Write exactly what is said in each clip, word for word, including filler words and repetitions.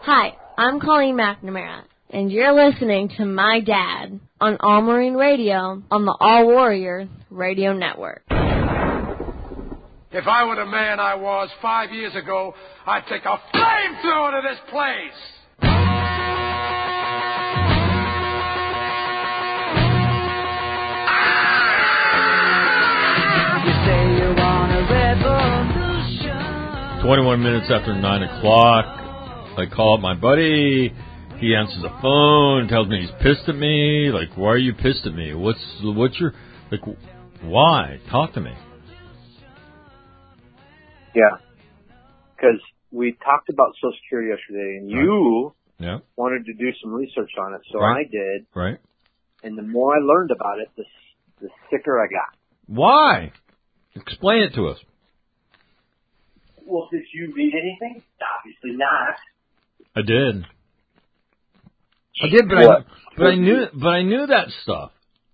Hi, I'm Colleen McNamara, and you're listening to my dad on All Marine Radio on the All Warrior Radio Network. If I were the man I was five years ago, I'd take a flamethrower to this place. twenty-one minutes after nine o'clock, I call up my buddy. He answers the phone, tells me he's pissed at me. Like, why are you pissed at me? What's what's your, like, why? Talk to me. Yeah, because we talked about Social Security yesterday, and you yeah. wanted to do some research on it, so right. I did. Right. And the more I learned about it, the, the sicker I got. Why? Explain it to us. Well, did you read anything? Obviously not. I did. I did, but what? I but I knew but I knew that stuff.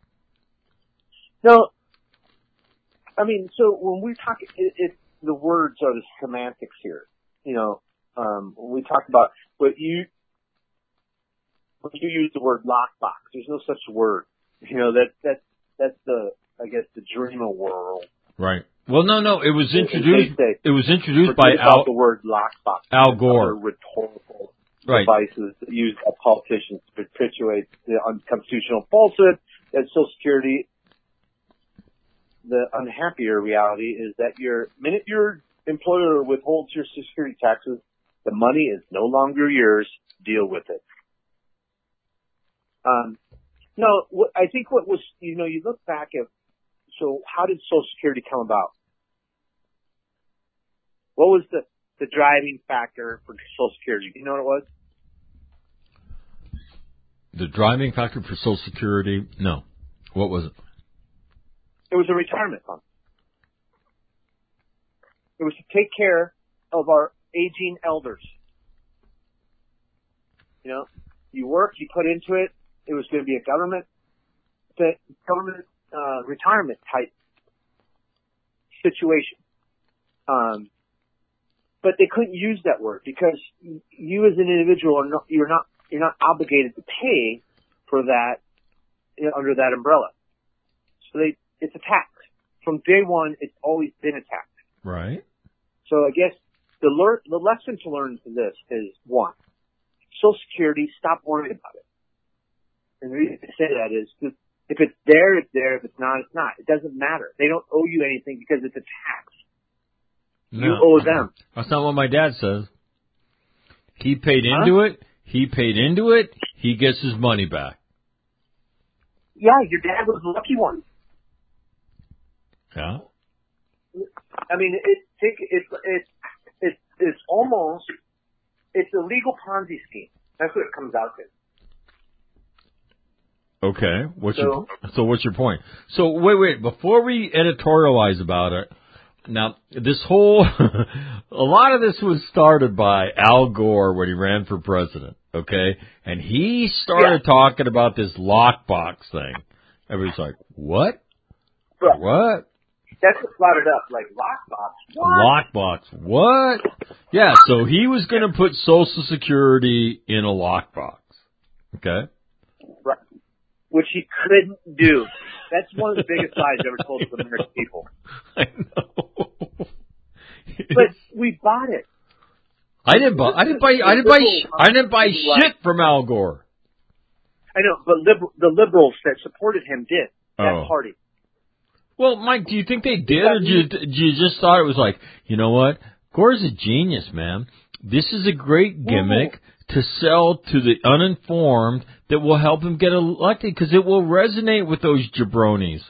No, I mean, so when we talk, it, it, the words are the semantics here. You know, um, when we talk about what you when you use the word lockbox, there's no such word. You know, that that that's the I guess the dreamer world. Right. Well, no, no. It was introduced. Say, it was introduced by Al. The word lockbox. Al Gore. Rhetorical right. devices used by politicians to perpetuate the unconstitutional falsehood that Social Security. The unhappier reality is that your minute your employer withholds your Social Security taxes, the money is no longer yours. Deal with it. Um, no, what, I think what was you know you look back at. So how did Social Security come about? What was the, the driving factor for Social Security? Do you know what it was? The driving factor for Social Security? No. What was it? It was a retirement fund. It was to take care of our aging elders. You know, you worked, you put into it. It was going to be a government, the government Uh, retirement type situation. Um, but they couldn't use that word because you as an individual are not, you're not, you're not obligated to pay for that you know, under that umbrella. So they, it's a tax. From day one, it's always been a tax. Right. So I guess the learn, the lesson to learn from this is one, Social Security, stop worrying about it. And the reason I say that is because if it's there, it's there. If it's not, it's not. It doesn't matter. They don't owe you anything because it's a tax. No. You owe them. That's not what my dad says. He paid into huh? it. He paid into it. He gets his money back. Yeah, your dad was the lucky one. Yeah. I mean, it, it, it's it's it's it's almost it's a legal Ponzi scheme. That's what it comes out to. Okay. What's so, your so what's your point? So wait, wait. Before we editorialize about it, now this whole a lot of this was started by Al Gore when he ran for president. Okay, and he started yeah. talking about this lockbox thing. Everybody's like, "What? Right. What?" That's what brought it up. Like lockbox. What? Lockbox. What? Yeah. So he was going to put Social Security in a lockbox. Okay. Right. Which he couldn't do. That's one of the biggest lies ever told to the American people. I know. But we bought it. I didn't buy. I didn't buy. I didn't buy. I didn't buy shit from Al Gore. I know, but liber, the liberals that supported him did. That oh. party. Well, Mike, do you think they did, or do you, do you just thought it was like, you know what? Gore's a genius, man. This is a great gimmick Ooh. to sell to the uninformed that will help him get elected because it will resonate with those jabronis.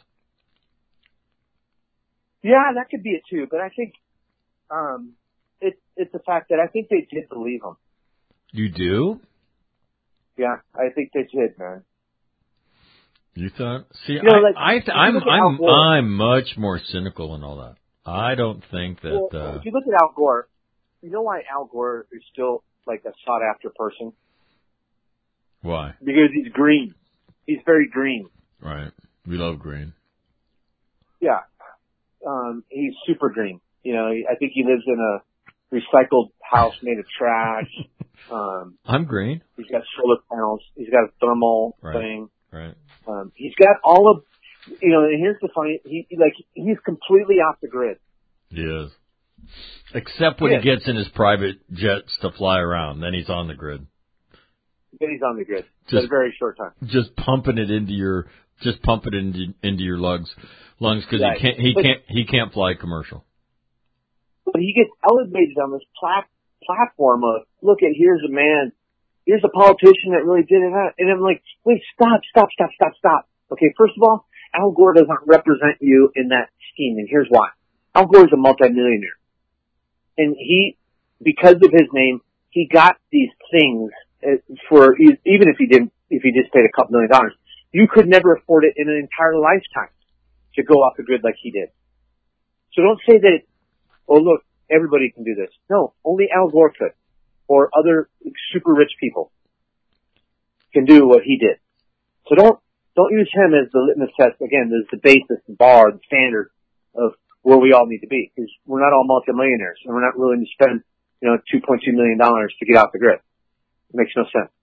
Yeah, that could be it too. But I think um, it, it's the fact that I think they did believe him. You do? Yeah, I think they did, man. You thought? See, you know, I, like, I, th- I'm, I'm, I'm much more cynical and all that. I don't think that. Well, uh, if you look at Al Gore, you know why Al Gore is still like a sought after person? Why? Because he's green. He's very green. Right. We love green. Yeah. Um, he's super green. You know, I think he lives in a recycled house made of trash. Um, I'm green. He's got solar panels. He's got a thermal Right. thing. Right. Um, he's got all of, you know, and here's the funny, he, like, he's completely off the grid. He is. Except when Yeah. he gets in his private jets to fly around, then he's on the grid. Then he's on the grid. Just- for a very short time. Just pumping it into your, just pumping it into, into your lungs, lungs because Right. he can't, he But- can't, he can't fly commercial. But he gets elevated on this plat- platform of, look at, here's a man, here's a politician that really did it. And I'm like, wait, stop, stop, stop, stop, stop. Okay, first of all, Al Gore doesn't represent you in that scheme, and here's why. Al Gore is a multimillionaire. And he, because of his name, he got these things for, even if he didn't, if he just paid a couple million dollars, you could never afford it in an entire lifetime to go off the grid like he did. So don't say that, oh look, everybody can do this. No, only Al Gore could, or other super rich people can do what he did. So don't, don't use him as the litmus test, again, as the basis, the bar, the standard of where we all need to be, because we're not all multimillionaires, and we're not willing to spend, you know, two point two million dollars to get off the grid. It makes no sense.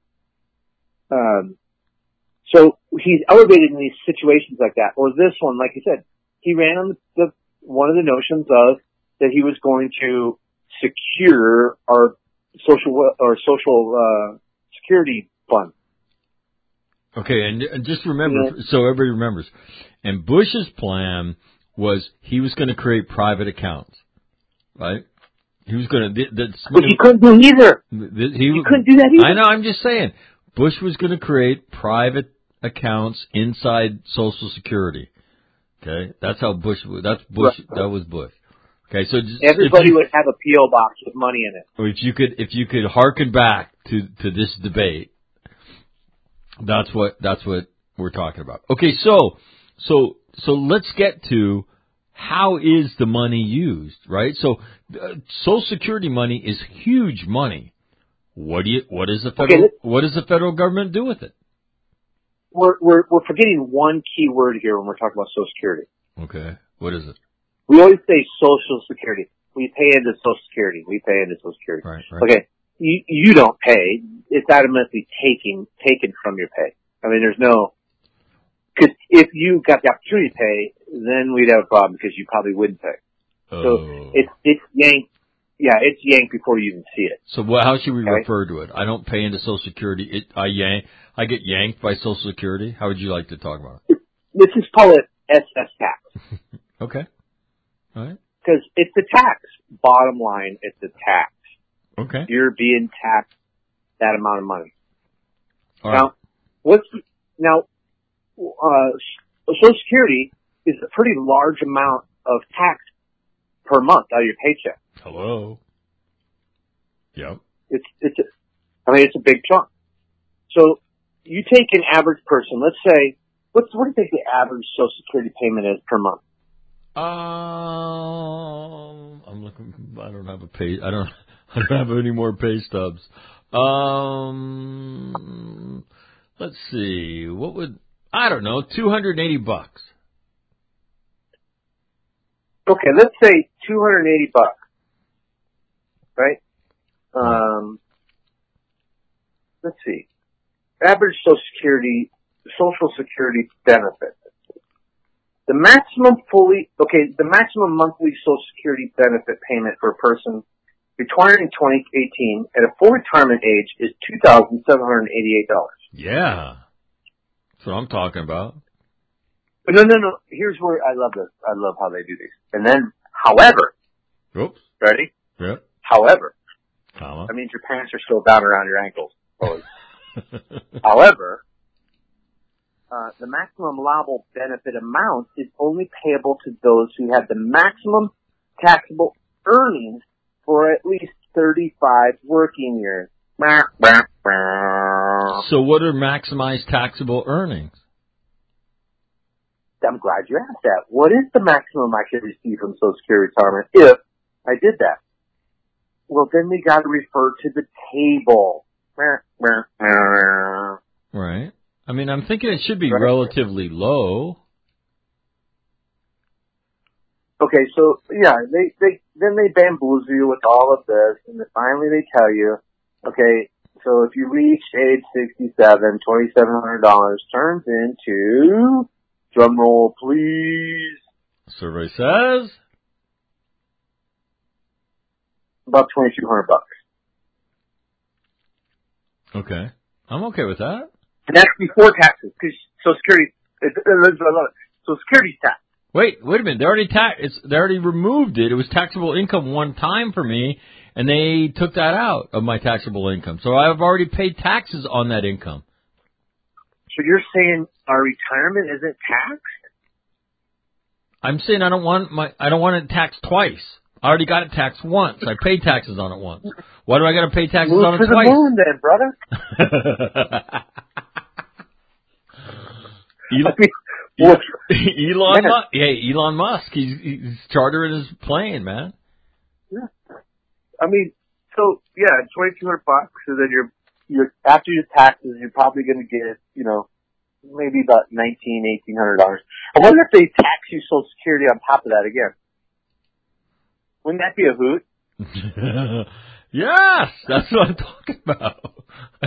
Um, so he's elevated in these situations like that, or this one, like you said, he ran on the, the one of the notions of that he was going to secure our social or social uh, security fund. Okay, and, and just remember, Yeah. so everybody remembers, and Bush's plan was he was going to create private accounts, right? He was going to. But he couldn't do either. He, he couldn't do that either. I know. I'm just saying, Bush was going to create private accounts inside Social Security. Okay, that's how Bush. That's Bush. Right. That was Bush. Okay, so just, everybody you, would have a P O box with money in it. If you could, if you could hearken back to to this debate, that's what that's what we're talking about. Okay, so so so let's get to how is the money used, right? So uh, Social Security money is huge money. What do you? What is the federal? Okay, what does the federal government do with it? We're we're we're forgetting one key word here when we're talking about Social Security. Okay, what is it? We always say Social Security. We pay into Social Security. We pay into Social Security. Right, right. Okay, you you don't pay. It's automatically taking taken from your pay. I mean, there's no. Because if you got the opportunity to pay, then we'd have a problem because you probably wouldn't pay. Oh. So it's it's yanked. Yeah, it's yanked before you even see it. So what, how should we okay? refer to it? I don't pay into Social Security. It, I yank. I get yanked by Social Security. How would you like to talk about it? Let's just call it S S tax. Okay. All right. Because it's a tax. Bottom line, it's a tax. Okay. You're being taxed that amount of money. All now, right. what's now? Uh, Social Security is a pretty large amount of tax per month out of your paycheck. Hello. Yep. It's it's. A, I mean, it's a big chunk. So you take an average person. Let's say, what's what do you think the average Social Security payment is per month? Um, I'm looking. I don't have a pay. I don't. I don't have any more pay stubs. Um, let's see. What would I don't know? Two hundred eighty bucks. Okay, let's say two hundred eighty bucks. Right. Um. Let's see. Average Social Security, Social Security benefit. The maximum fully, okay, the maximum monthly Social Security benefit payment for a person retiring in twenty eighteen at a full retirement age is two thousand seven hundred eighty-eight dollars. Yeah. That's what I'm talking about. But no, no, no. Here's where I love this. I love how they do these. And then, however, Oops. ready? Yep. However, Comma. that means your pants are still down around your ankles. However, uh, the maximum allowable benefit amount is only payable to those who have the maximum taxable earnings for at least thirty-five working years. So what are maximized taxable earnings? I'm glad you asked that. What is the maximum I could receive from Social Security retirement if I did that? Well, then we got to refer to the table. Right. I mean, I'm thinking it should be Right. relatively low. Okay, so yeah, they they then they bamboozle you with all of this, and then finally they tell you, Okay, so if you reach age sixty-seven, twenty-seven hundred dollars turns into, drum roll please, survey says about twenty-two hundred bucks. Okay. I'm okay with that. And that's before taxes, because Social Security, it's, it's, Social Security's tax. Wait, wait a minute. They already ta- it's, they already removed it. It was taxable income one time for me, and they took that out of my taxable income. So I've already paid taxes on that income. So you're saying our retirement isn't taxed? I'm saying I don't want my I don't want it taxed twice. I already got it taxed once. I paid taxes on it once. Why do I got to pay taxes Move on it to twice? the moon then, brother. Elon, I mean, well, Elon, Musk, hey, Elon Musk, he's, he's chartering his plane, man. Yeah. I mean, so yeah, twenty-two hundred bucks. So then you're, you're after your taxes, you're probably going to get, you know, maybe about nineteen, eighteen hundred dollars. I wonder if they tax you Social Security on top of that again. Wouldn't that be a hoot? Yes, that's what I'm talking about.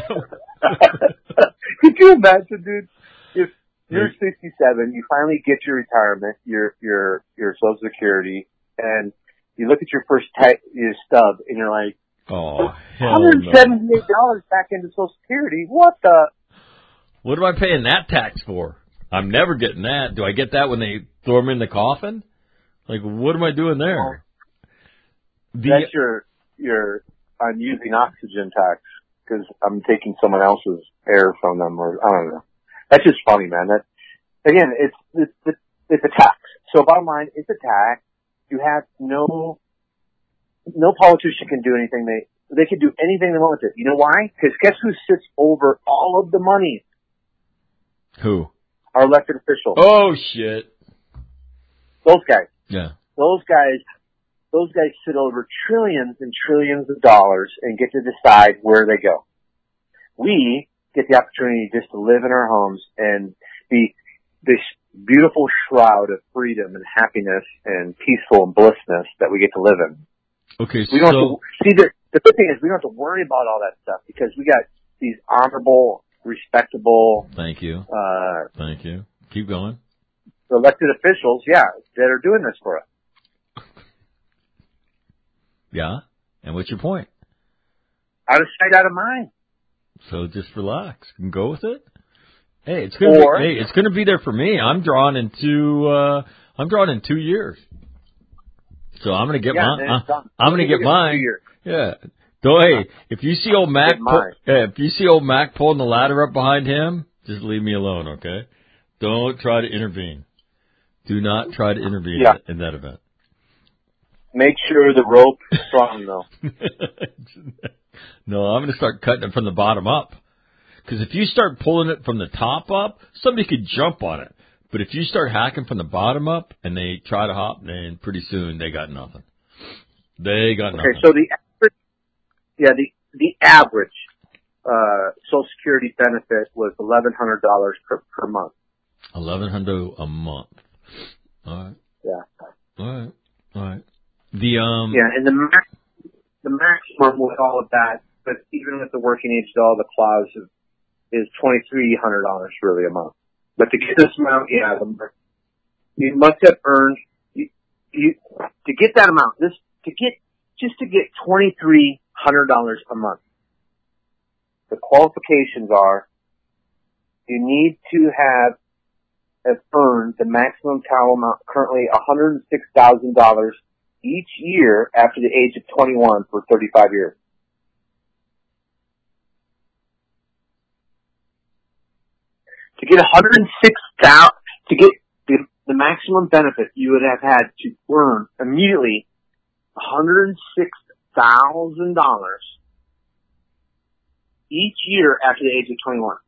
Could you imagine, dude? If you're sixty-seven, you finally get your retirement, your your your Social Security, and you look at your first ta- your stub, and you're like, oh, hell one hundred seventy-eight dollars no. back into Social Security. What the? What am I paying that tax for? I'm never getting that. Do I get that when they throw me in the coffin? Like, what am I doing there? The, That's your your I'm using oxygen tax because I'm taking someone else's air from them, or I don't know. That's just funny, man. That again, it's it's it's a tax. So bottom line, it's a tax. You have no no politician can do anything. They they can do anything they want with it. You know why? Because guess who sits over all of the money? Who? Our elected officials. Oh shit! Those guys. Yeah. Those guys. Those guys sit over trillions and trillions of dollars and get to decide where they go. We get the opportunity just to live in our homes and be this beautiful shroud of freedom and happiness and peaceful and blissness that we get to live in. Okay, we don't so... have to, see, the, the good thing is we don't have to worry about all that stuff because we got these honorable, respectable... Thank you. Uh, Thank you. Keep going. Elected officials, yeah, that are doing this for us. Yeah? And what's your point? Out of sight, out of mind. So just relax and go with it. Hey, it's gonna or, be, hey, it's gonna be there for me. I'm drawn in two. Uh, I'm drawn in two years. So I'm gonna get yeah, mine. Uh, I'm gonna get mine. Yeah. So hey, if you see old Mac, pull, yeah, if you see old Mac pulling the ladder up behind him, just leave me alone, okay? Don't try to intervene. Do not try to intervene yeah. in that event. Make sure the rope is strong, though. No, I'm going to start cutting it from the bottom up. Because if you start pulling it from the top up, somebody could jump on it. But if you start hacking from the bottom up and they try to hop, then pretty soon they got nothing. They got nothing. Okay, so the average, yeah, the the average uh, Social Security benefit was eleven hundred dollars per per month. Eleven hundred a month. All right. Yeah. All right. All right. The um. Yeah, and the max, the maximum with all of that, but even with the working age, all the clause is, is twenty three hundred dollars really a month. But to get this amount, yeah, the, you must have earned you, you to get that amount. This to get just to get twenty three hundred dollars a month. The qualifications are you need to have have earned the maximum total amount, currently one hundred six thousand dollars each year after the age of twenty-one for thirty-five years. To get one hundred six thousand, to get the, the maximum benefit, you would have had to earn immediately one hundred six thousand dollars each year after the age of twenty-one.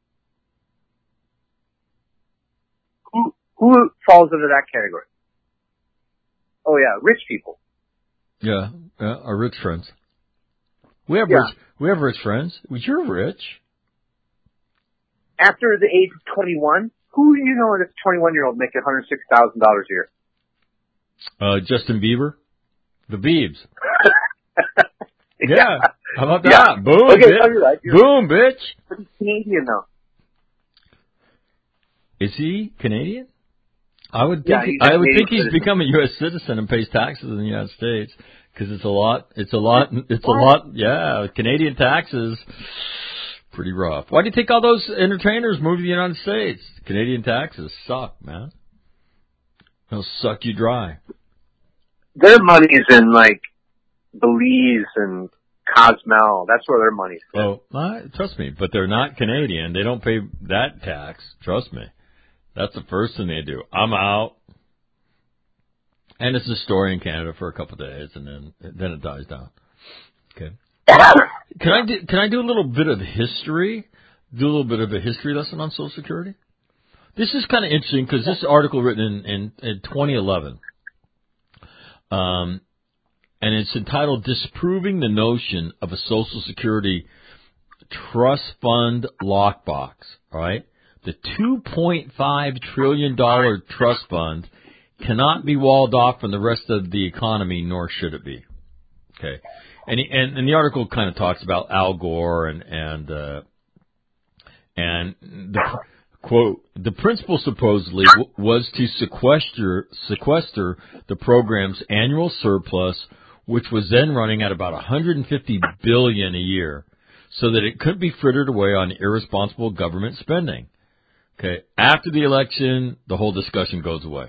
Who, who falls under that category? Oh yeah, rich people. Yeah, yeah, our rich friends. We have yeah. rich, we have rich friends. You're rich. After the age of twenty-one, who do you know that's a twenty-one-year-old making one hundred six thousand dollars a year? Uh, Justin Bieber, the Biebs. yeah. Yeah, How about Yeah. that? Boom, Okay, bitch. no, you're right. You're Boom, bitch. But he's Canadian, though. Is he Canadian? I would think. Yeah, he's a I would Canadian think he's citizen. become a U S citizen and pays taxes in the United States because it's a lot. It's a lot. It's What? a lot. Yeah, Canadian taxes. Pretty rough. Why do you think all those entertainers move to the United States? Canadian taxes suck, man. They'll suck you dry. Their money's in, like, Belize and Cozumel. That's where their money's going. Oh, I, trust me, but they're not Canadian. They don't pay that tax. Trust me. That's the first thing they do. I'm out. And it's a story in Canada for a couple of days, and then then it dies down. Okay. Can I do, can I do a little bit of history? Do a little bit of a history lesson on Social Security? This is kind of interesting because this article written in, in, in twenty eleven, um, and it's entitled "Disproving the Notion of a Social Security Trust Fund Lockbox." All right, the two point five trillion dollars trust fund cannot be walled off from the rest of the economy, nor should it be. Okay. And, and, and the article kind of talks about Al Gore and, and, uh, and the quote, the principle supposedly w- was to sequester, sequester the program's annual surplus, which was then running at about one hundred fifty billion dollars a year, so that it could be frittered away on irresponsible government spending. Okay. After the election, the whole discussion goes away.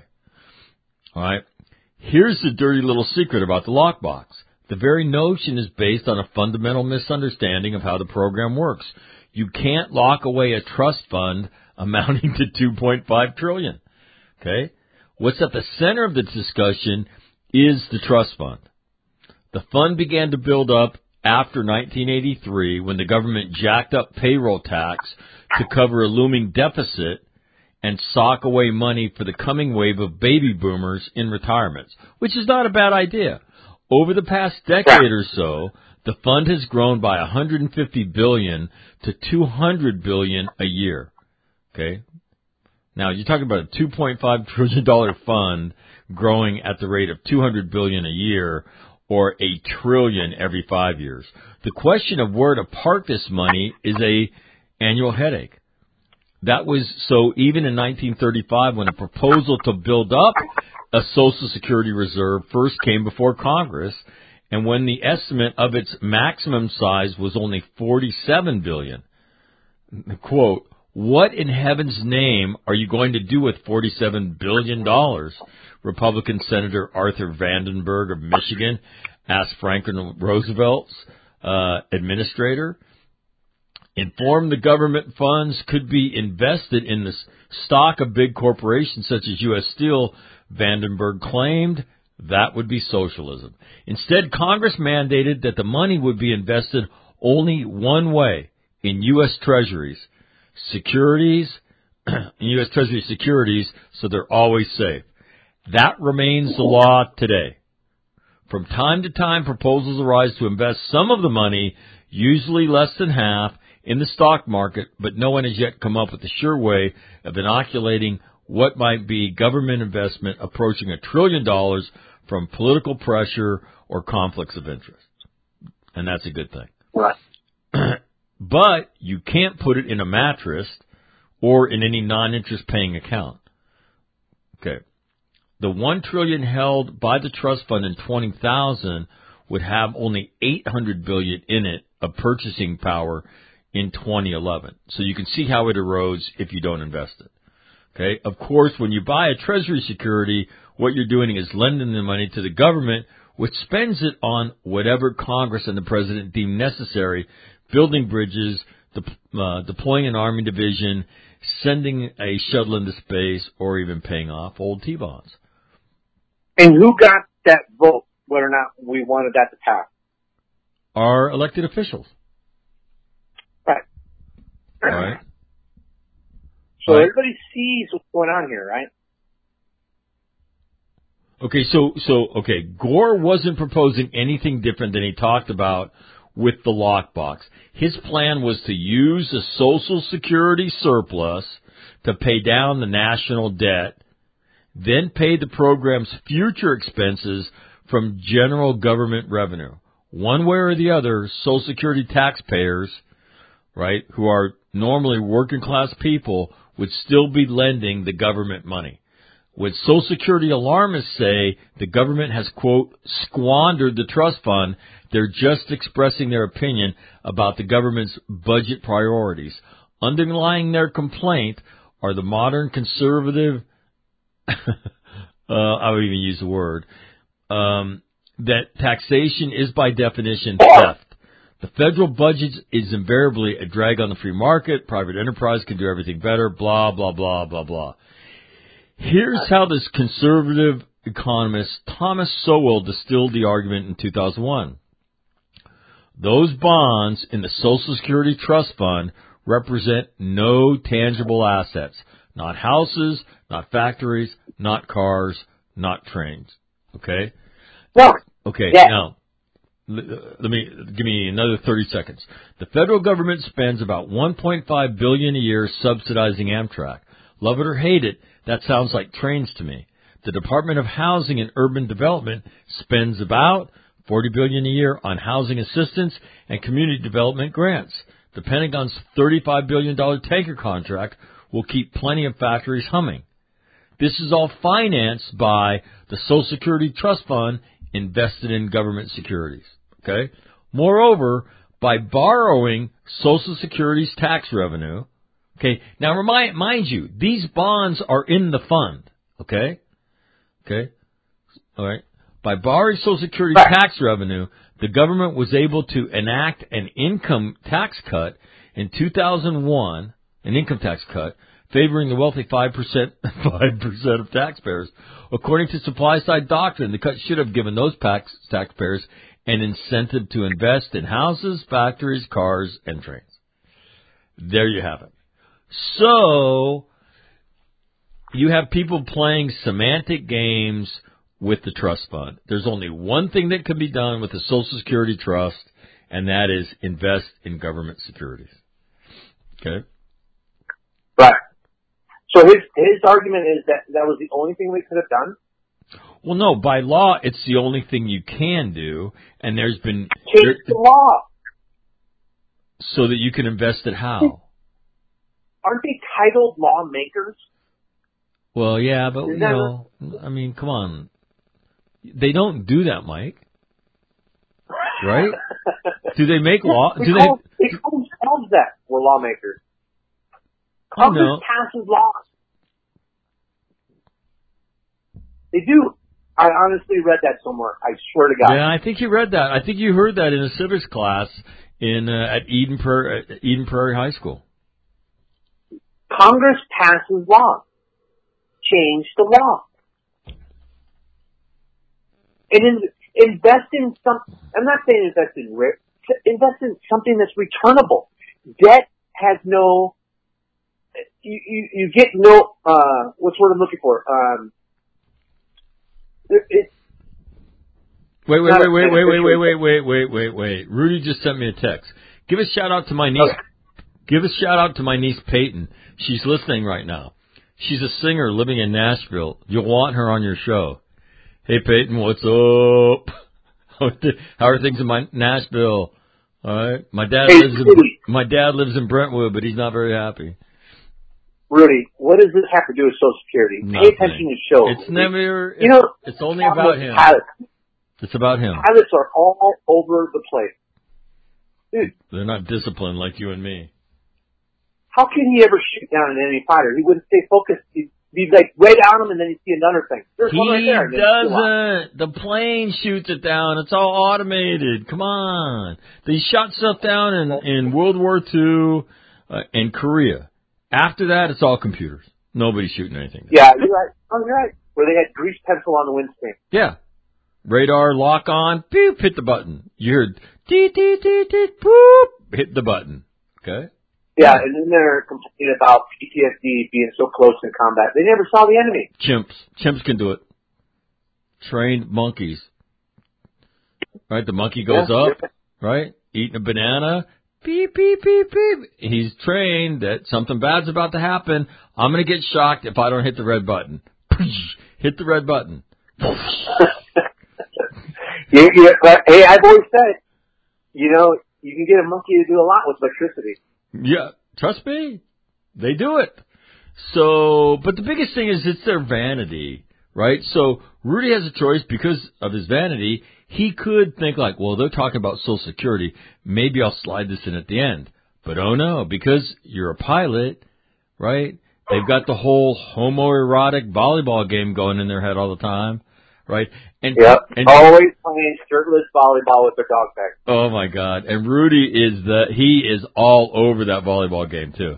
All right. Here's the dirty little secret about the lockbox. The very notion is based on a fundamental misunderstanding of how the program works. You can't lock away a trust fund amounting to two point five trillion dollars. Okay? What's at the center of the discussion is the trust fund. The fund began to build up after nineteen eighty-three when the government jacked up payroll tax to cover a looming deficit and sock away money for the coming wave of baby boomers in retirements, which is not a bad idea. Over the past decade or so, the fund has grown by one hundred fifty billion dollars to two hundred billion dollars a year. Okay? Now, you're talking about a two point five trillion dollars fund growing at the rate of two hundred billion dollars a year or a trillion every five years. The question of where to park this money is a annual headache. That was so even in nineteen thirty-five when a proposal to build up a Social Security reserve first came before Congress, and when the estimate of its maximum size was only forty-seven billion dollars. Quote, what in heaven's name are you going to do with forty-seven billion dollars? Republican Senator Arthur Vandenberg of Michigan asked Franklin Roosevelt's uh, administrator. Informed the government funds could be invested in the stock of big corporations such as U S Steel, Vandenberg claimed that would be socialism. Instead, Congress mandated that the money would be invested only one way, in U S Treasuries, securities, U S Treasury securities, so they're always safe. That remains the law today. From time to time, proposals arise to invest some of the money, usually less than half, in the stock market, but no one has yet come up with a sure way of inoculating what might be government investment approaching a trillion dollars from political pressure or conflicts of interest. And that's a good thing. Right. But you can't put it in a mattress or in any non-interest paying account. Okay. The one trillion held by the trust fund in twenty thousand would have only eight hundred billion in it of purchasing power in twenty eleven. So you can see how it erodes if you don't invest it. Okay. Of course, when you buy a treasury security, what you're doing is lending the money to the government, which spends it on whatever Congress and the president deem necessary, building bridges, de- uh, deploying an army division, sending a shuttle into space, or even paying off old T-bonds. And who got that vote, whether or not we wanted that to pass? Our elected officials. Right. All right. So Right. everybody sees what's going on here, right? Okay, so, so, okay, Gore wasn't proposing anything different than he talked about with the lockbox. His plan was to use a Social Security surplus to pay down the national debt, then pay the program's future expenses from general government revenue. one way or the other, Social Security taxpayers, right, who are normally working class people, would still be lending the government money. What Social Security alarmists say, the government has, quote, squandered the trust fund. They're just expressing their opinion about the government's budget priorities. Underlying their complaint are the modern conservative, uh, I would even use the word, um, that taxation is by definition theft. The federal budget is invariably a drag on the free market. Private enterprise can do everything better, blah, blah, blah, blah, blah. Here's how this conservative economist Thomas Sowell distilled the argument in two thousand one. Those bonds in the Social Security Trust Fund represent no tangible assets. Not houses, not factories, not cars, not trains. Okay? No. Okay, Yeah. now, let me, give me another thirty seconds. The federal government spends about one point five billion dollars a year subsidizing Amtrak. Love it or hate it, that sounds like trains to me. The Department of Housing and Urban Development spends about forty billion dollars a year on housing assistance and community development grants. The Pentagon's thirty-five billion dollars tanker contract will keep plenty of factories humming. This is all financed by the Social Security Trust Fund invested in government securities. Okay? Moreover, by borrowing Social Security's tax revenue, okay, now remind, mind you, these bonds are in the fund. Okay? Okay? All right? By borrowing Social Security's tax revenue, the government was able to enact an income tax cut in two thousand one, an income tax cut, favoring the wealthy five percent, five percent of taxpayers. According to supply-side doctrine, the cut should have given those tax, taxpayers an incentive to invest in houses, factories, cars, and trains. There you have it. So, you have people playing semantic games with the trust fund. There's only one thing that can be done with the Social Security Trust, and that is invest in government securities. Okay? Right. So his his argument is that that was the only thing we could have done? Well, no, by law, it's the only thing you can do, and there's been... Change there, the law. So that you can invest it how? Aren't they titled lawmakers? Well, yeah, but, Is you that know, I mean, come on. They don't do that, Mike. Right? Do they make law? They Do call, they? they call themselves that. We're lawmakers. I Congress know. passes laws. They do. I honestly read that somewhere. I swear to God. Yeah, I think you read that. I think you heard that in a civics class in uh, at Eden Prairie, at Eden Prairie High School. Congress passes laws. Change the law. And in, invest in some, I'm not saying invest in rich, invest in something that's returnable. Debt has no, you, you, you get no, uh, what's the word I'm looking for? Um, it, it, Wait, wait, not wait, a wait, wait, wait, beneficiary- wait, wait, wait, wait, wait, wait. Rudy just sent me a text. Give a shout out to my niece. Okay. Give a shout out to my niece Peyton. She's listening right now. She's a singer living in Nashville. You'll want her on your show. Hey Peyton, what's up? How are things in my Nashville? All right. My dad Hey, lives in Rudy. my dad lives in Brentwood, but he's not very happy. Rudy, what does this have to do with Social Security? Nothing. Pay attention to the show. It's never. It's, You know, it's only about him. Pilots. It's about him. Pilots are all over the place. Dude, They're not disciplined like you and me. how can he ever shoot down an enemy fighter? He wouldn't stay focused. He'd be like right on him, and then he'd see another thing. There's one right He there. and then it's still on. doesn't. The plane shoots it down. It's all automated. Come on. They shot stuff down in, in World War Two uh, and Korea. After that, it's all computers. Nobody's shooting anything down. Yeah, you're right. Oh, you're right. Where they had grease pencil on the windscreen. Yeah. Radar lock on. Beep. Hit the button. You heard dee dee dee dee boop. Hit the button. Okay. Yeah, and then they're complaining about P T S D being so close in combat. They never saw the enemy. Chimps. Chimps can do it. Trained monkeys. Right? The monkey goes Yeah. up. Right? Eating a banana. Beep, beep, beep, beep. He's trained that something bad's about to happen. I'm going to get shocked if I don't hit the red button. Hit the red button. Yeah, yeah, but hey, I've always said, you know, you can get a monkey to do a lot with electricity. Yeah, trust me, they do it. So, but the biggest thing is it's their vanity, right? So Rudy has a choice because of his vanity. He could think like, well, they're talking about Social Security. Maybe I'll slide this in at the end. But oh no, because you're a pilot, right? They've got the whole homoerotic volleyball game going in their head all the time, right? And, yep, and always playing shirtless volleyball with their dog tag. Oh my God! And Rudy is the he is all over that volleyball game too.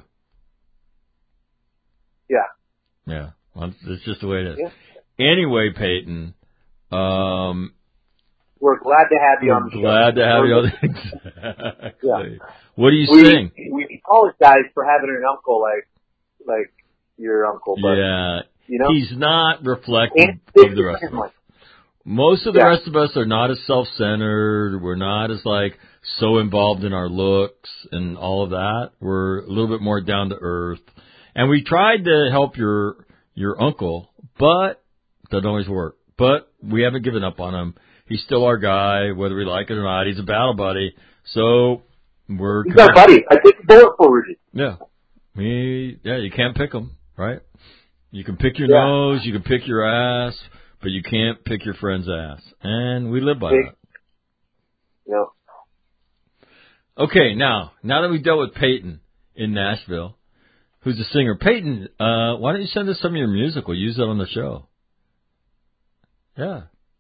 Yeah. Yeah, well, it's just the way it is. Yeah. Anyway, Peyton, um, we're glad to have you we're on the show. Glad to have we're you on. Exactly. Yeah. What do you we, sing? We apologize for having an uncle like like your uncle, but yeah, you know, he's not reflective of the rest of us. Most of the yeah. rest of us are not as self-centered. We're not as like so involved in our looks and all of that. We're a little bit more down to earth. And we tried to help your your uncle, but it doesn't always work. But we haven't given up on him. He's still our guy, whether we like it or not. He's a battle buddy. So we're He's our buddy. I take the bullet for Rudy. Yeah. We yeah, you can't pick him, right? You can pick your yeah. nose, you can pick your ass, but you can't pick your friend's ass. And we live by Big. that. No. Okay, now, now that we've dealt with Peyton in Nashville, who's a singer, Peyton, uh, why don't you send us some of your music? We'll use that on the show. Yeah.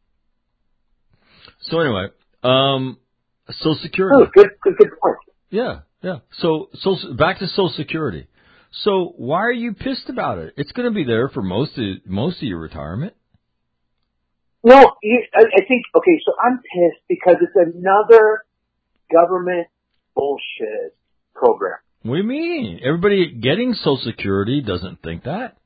So anyway, um, Social Security. Oh, good, good, good point. Yeah, yeah. So, so back to Social Security. So why are you pissed about it? It's going to be there for most of most of your retirement. No, you, I, I think, okay, so I'm pissed because it's another government bullshit program. What do you mean? Everybody getting Social Security doesn't think that.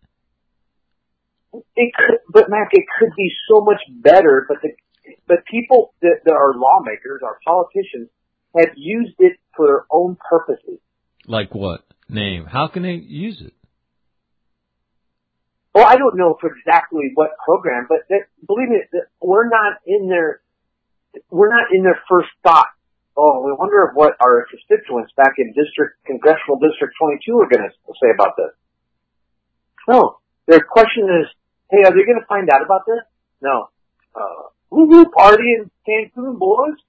It could, but Mac, it could be so much better, but the, but people that, that are lawmakers, our politicians, have used it for their own purposes. Like what? Name. How can they use it? Well, I don't know for exactly what program, but that, believe me, that we're not in their, we're not in their first thought. Oh, we wonder what our constituents back in district, congressional district twenty-two are going to say about this. No, their question is, hey, are they going to find out about this? No. Uh, woo-hoo party in Cancun, boys.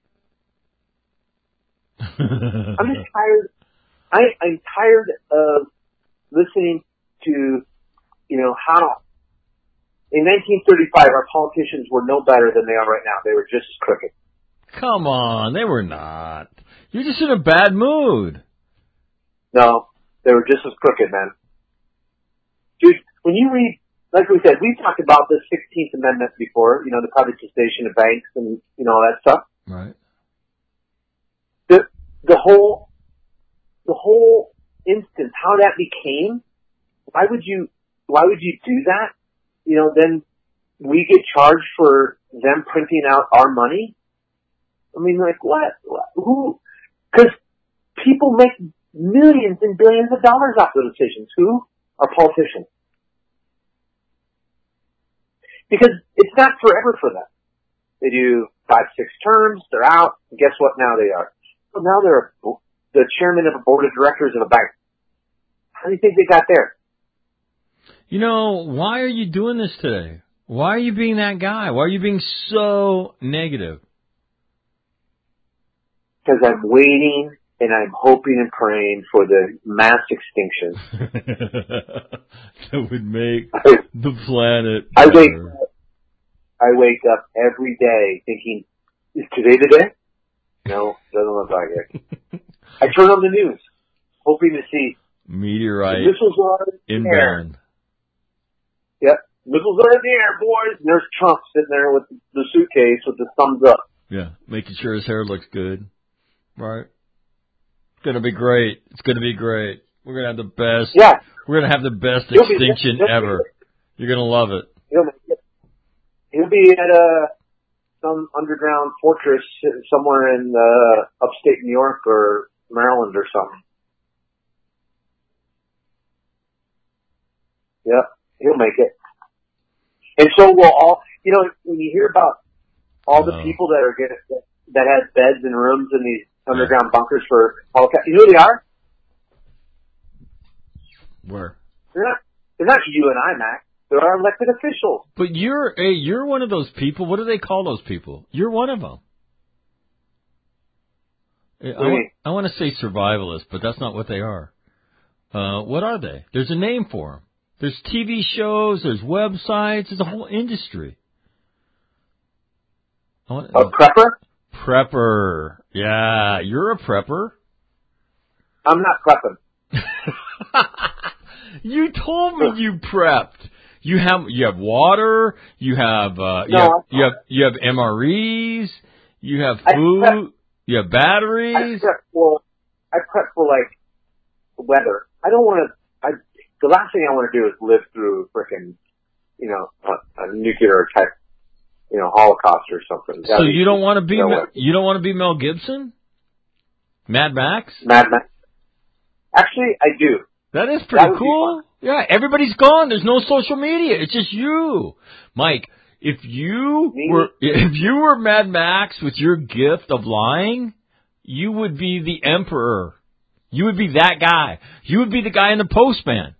I'm just tired. I, I'm tired of listening to, you know, how in nineteen thirty-five our politicians were no better than they are right now. They were just as crooked. Come on, they were not. You're just in a bad mood. No, they were just as crooked, man. Dude, when you read, like we said, we talked about the sixteenth Amendment before, you know, the privatization of banks and, you know, all that stuff. Right. The, the whole, the whole instance, how that became, why would you, why would you do that? You know, then we get charged for them printing out our money? I mean, like, what? Who? Because people make millions and billions of dollars off the decisions. Who? Our politicians. Because it's not forever for them. They do five, six terms, they're out, and guess what now they are? Well, now they're the chairman of a board of directors of a bank. How do you think they got there? You know, why are you doing this today? Why are you being that guy? Why are you being so negative? Because I'm waiting and I'm hoping and praying for the mass extinction that would make I, the planet I better. wake up, I wake up every day thinking, is today the day? No, doesn't look like it. I turn on the news, hoping to see meteorite missiles are in the air. inbound. Yep, missiles are in the air, boys. And there's Trump sitting there with the suitcase with the thumbs up. Yeah, making sure his hair looks good. Right. It's gonna be great. It's gonna be great. We're gonna have the best. Yeah. We're gonna have the best He'll be, extinction he'll ever. Be, You're gonna love it. He'll, he'll be at a some underground fortress somewhere in uh, upstate New York or Maryland or something. Yep, he'll make it. And so we'll all, you know, when you hear about all the Oh. people that are getting, that have beds and rooms in these underground bunkers for Holocaust. You know who they are? Where? They're not, they're not you and I, Mac. They're our elected officials. But you're hey, you're one of those people. What do they call those people? You're one of them. I, What do you wa- mean? I want to say survivalists, but that's not what they are. Uh, what are they? There's a name for them. There's T V shows, there's websites, there's a whole industry. I want, A prepper? Prepper. Yeah, you're a prepper. I'm not prepping. You told me you prepped. You have you have water. You have uh, you No, have I'm you have you have M R Es. You have I food. prep. You have I batteries. prep for, I prep for like weather. I don't want to, I, the last thing I want to do is live through frickin', you know, a, a nuclear type, you know, Holocaust or something. So you don't want to be no Mel, way. you don't want to be Mel Gibson, Mad Max. Mad Max. Actually, I do. That is That pretty would be cool. Yeah, everybody's gone. There's no social media. It's just you, Mike. If you Me? were if you were Mad Max with your gift of lying, you would be the emperor. You would be that guy. You would be the guy in the Postman.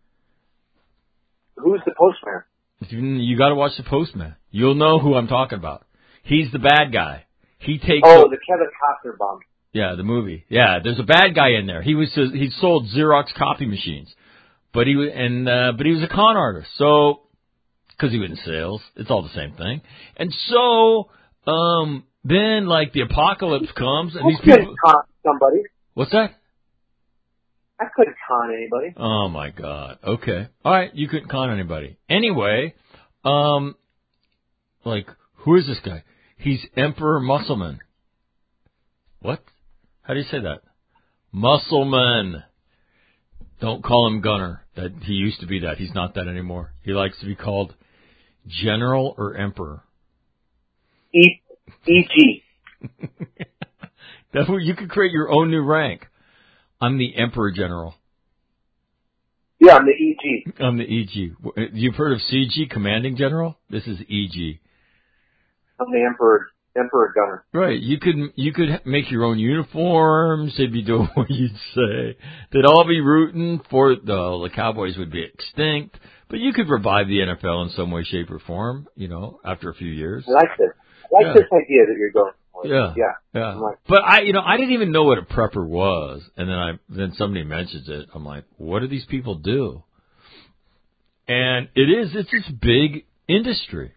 Who's the postman? You, you got to watch the Postman. You'll know who I'm talking about. He's the bad guy. He takes. Oh, a- the Kevin Costner bomb. Yeah, the movie. Yeah, there's a bad guy in there. He was he sold Xerox copy machines, but he was and uh, but he was a con artist. So because he was in sales, it's all the same thing. And so um, then like the apocalypse comes and I these couldn't people. con somebody. What's that? I couldn't con anybody. Oh my God. Okay. All right. You couldn't con anybody. Anyway, um, like who is this guy? He's Emperor Muscleman. What? How do you say that? Muscleman. Don't call him Gunner. That he used to be that. He's not that anymore. He likes to be called General or Emperor. E E.G. That way you could create your own new rank. I'm the Emperor General. Yeah, I'm the E G. I'm the E G. You've heard of C G, Commanding General? This is E G. I'm the Emperor, Emperor Gunner. Right. You could you could make your own uniforms. They'd be doing what you'd say. They'd all be rooting for the the Cowboys would be extinct, but you could revive the N F L in some way, shape, or form. You know, after a few years. I like this. I like Yeah. this idea that you're going for. Yeah. Yeah. Yeah. I'm like, But I, you know, I didn't even know what a prepper was, and then I then somebody mentions it. I'm like, what do these people do? And it is it's this big industry.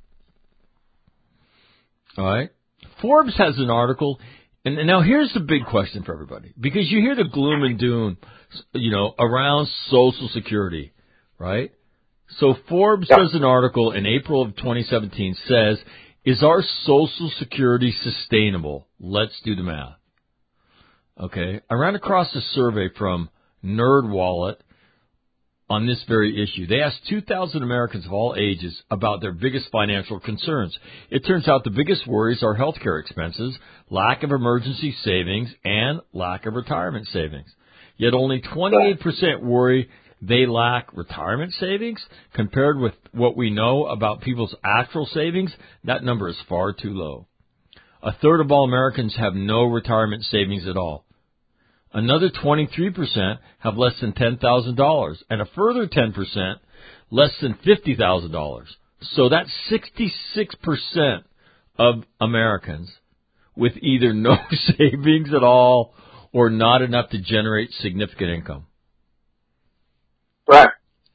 All right. Forbes has an article, and, and now here's the big question for everybody, because you hear the gloom and doom, you know, around Social Security, right? So Forbes Yeah. does an article in April of twenty seventeen, says, is our Social Security sustainable? Let's do the math. Okay. I ran across a survey from NerdWallet on this very issue. They asked two thousand Americans of all ages about their biggest financial concerns. It turns out the biggest worries are healthcare expenses, lack of emergency savings, and lack of retirement savings. Yet only twenty-eight percent worry they lack retirement savings. Compared with what we know about people's actual savings, that number is far too low. A third of all Americans have no retirement savings at all. Another twenty-three percent have less than ten thousand dollars, and a further ten percent less than fifty thousand dollars. So that's sixty-six percent of Americans with either no savings at all or not enough to generate significant income. right.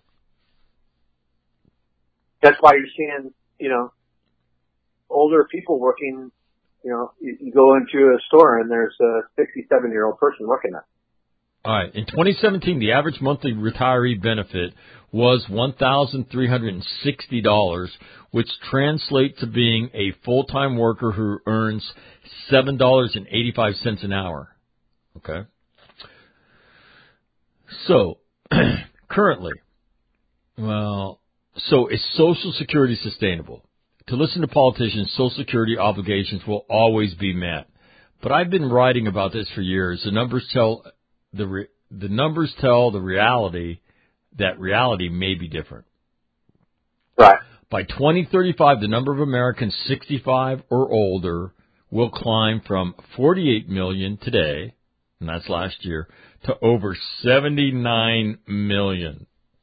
That's why you're seeing, you know, older people working. You know, you, you go into a store and there's a sixty-seven-year-old person working there. All right. In twenty seventeen, the average monthly retiree benefit was one thousand three hundred sixty dollars, which translates to being a full-time worker who earns seven dollars and eighty-five cents an hour. Okay? So, currently, well, so is Social Security sustainable? To listen to politicians, Social Security obligations will always be met. But I've been writing about this for years. The numbers tell the re, the numbers tell the reality that reality may be different. Right. By twenty thirty-five, the number of Americans sixty-five or older will climb from forty-eight million today, and that's last year, to over seventy-nine million.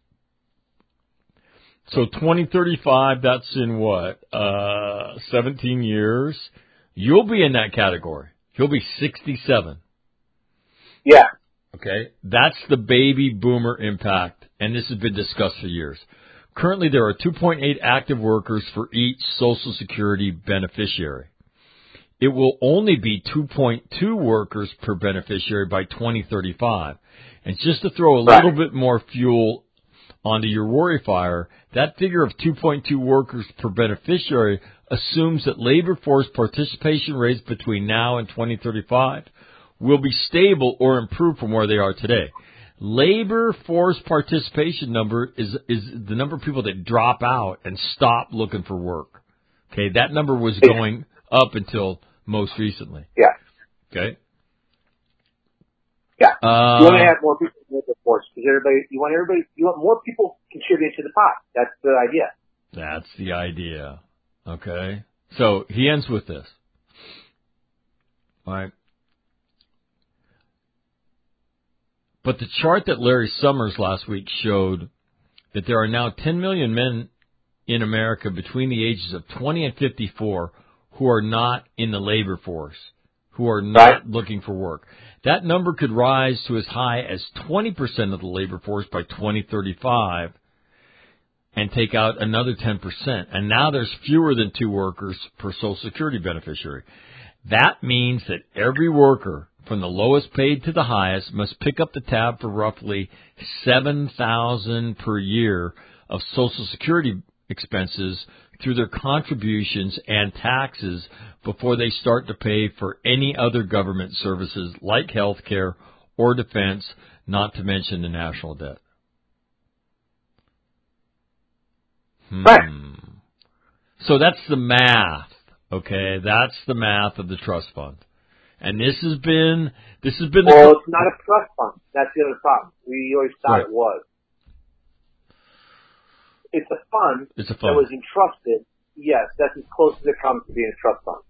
So twenty thirty-five, that's in what, uh, seventeen years? You'll be in that category. You'll be sixty-seven. Yeah. Okay? That's the baby boomer impact, and this has been discussed for years. Currently, there are two point eight active workers for each Social Security beneficiary. It will only be two point two workers per beneficiary by twenty thirty-five. And just to throw a little bit more fuel onto your worry fire, that figure of two point two workers per beneficiary assumes that labor force participation rates between now and twenty thirty-five will be stable or improve from where they are today. Labor force participation number is is the number of people that drop out and stop looking for work. Okay, that number was going up until most recently. Yeah. Okay. Yeah. Uh, you want to have more people in the labor force because everybody. You want everybody. You want more people contributing to the pot. That's the idea. That's the idea. Okay. So he ends with this. All right. But the chart that Larry Summers last week showed that there are now ten million men in America between the ages of twenty and fifty-four who are not in the labor force, who are not right. looking for work. That number could rise to as high as twenty percent of the labor force by twenty thirty-five and take out another ten percent. And now there's fewer than two workers per Social Security beneficiary. That means that every worker from the lowest paid to the highest must pick up the tab for roughly seven thousand dollars per year of Social Security expenses through their contributions and taxes before they start to pay for any other government services like health care or defense, not to mention the national debt. Hmm. Right. So that's the math, okay? That's the math of the trust fund. And this has been, this has been the... Well, it's not a trust fund. That's the other problem. We always thought right. it was. It's a fund it's a fund. that was entrusted. Yes, that's as close as it comes to being a trust fund.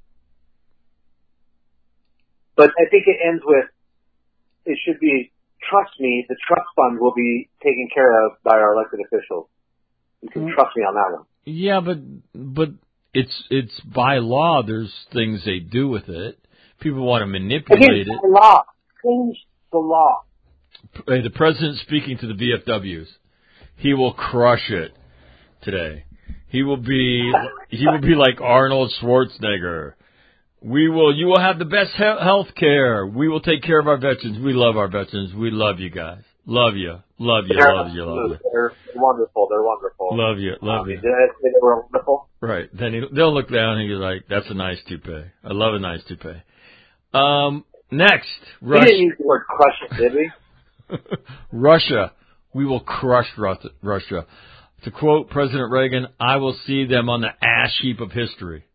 But I think it ends with, it should be, trust me, the trust fund will be taken care of by our elected officials. You can mm-hmm. trust me on that one. Yeah, but, but it's, it's by law, there's things they do with it. People want to manipulate it. it. The law. Change the law. The president speaking to the V F Ws. He will crush it today. He will be, he will be like Arnold Schwarzenegger. We will, you will have the best he- health care. We will take care of our veterans. We love our veterans. We love you guys. Love you. Love you. They're, love you. Love you. They're wonderful. They're wonderful. Love you. Love um, you. Did I say they were wonderful? Right. Then he, they'll look down and he's like, that's a nice toupee. I love a nice toupee. Um, next. Russia. He didn't use the word crush it, did we? Russia. We will crush Russia. To quote President Reagan, I will see them on the ash heap of history.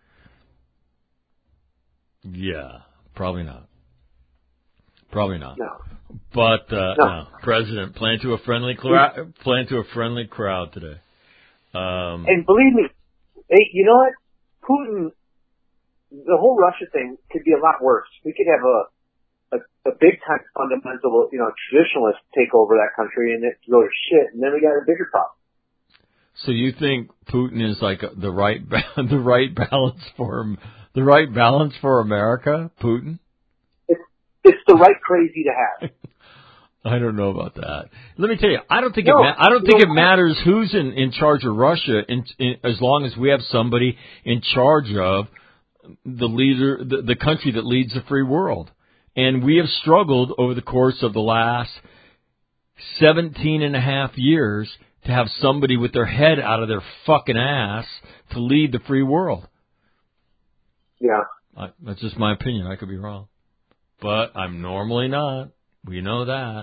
Yeah, probably not. Probably not. No. But, uh, no. no. President, plan to a friendly, cl- plan to a friendly crowd today. Um, and believe me, hey, you know what? Putin, the whole Russia thing could be a lot worse. We could have a, a, a big time fundamental, you know, traditionalist take over that country and it go to shit, and then we got a bigger problem. So you think Putin is like the right, the right balance for him, the right balance for America? Putin? It's, it's the right crazy to have. I don't know about that. Let me tell you, I don't think no, it. Ma- I don't think no, it matters who's in, in charge of Russia, in, in, as long as we have somebody in charge of the leader, the, the country that leads the free world. And we have struggled over the course of the last seventeen and a half years to have somebody with their head out of their fucking ass to lead the free world. Yeah. I, that's just my opinion. I could be wrong. But I'm normally not. We know that.